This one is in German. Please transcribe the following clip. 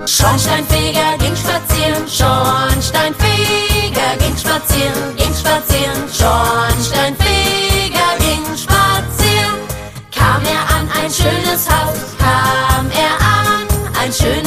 Schornsteinfeger ging spazieren, Schornsteinfeger ging spazieren, Schornsteinfeger ging spazieren. Kam er an ein schönes Haus, kam er an ein schönes